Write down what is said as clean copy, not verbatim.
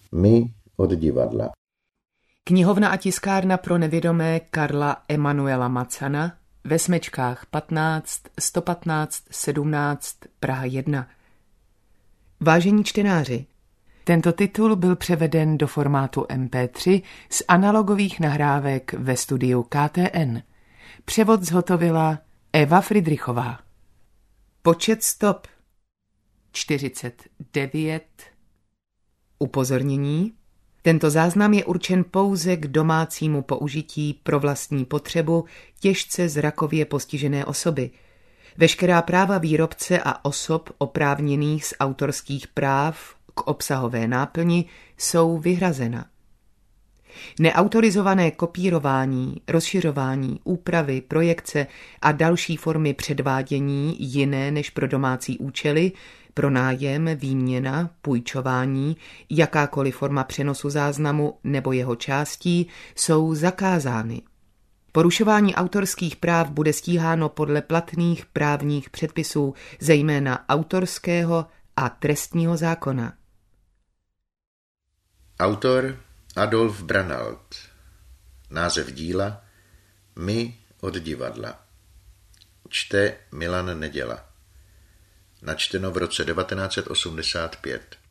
My od divadla. Knihovna a tiskárna pro nevědomé Karla Emanuela Macana ve Smečkách 15 115 17 Praha 1. Vážení čtenáři, tento titul byl převeden do formátu MP3 z analogových nahrávek ve studiu KTN. Převod zhotovila Eva Fridrichová. Počet stop 49. Upozornění. Tento záznam je určen pouze k domácímu použití pro vlastní potřebu těžce zrakově postižené osoby. Veškerá práva výrobce a osob oprávněných z autorských práv k obsahové náplni jsou vyhrazena. Neautorizované kopírování, rozšiřování, úpravy, projekce a další formy předvádění jiné než pro domácí účely, pronájem, výměna, půjčování, jakákoliv forma přenosu záznamu nebo jeho částí jsou zakázány. Porušování autorských práv bude stíháno podle platných právních předpisů, zejména autorského a trestního zákona. Autor Adolf Branald. Název díla My od divadla. Čte Milan Neděla. Načteno v roce 1985.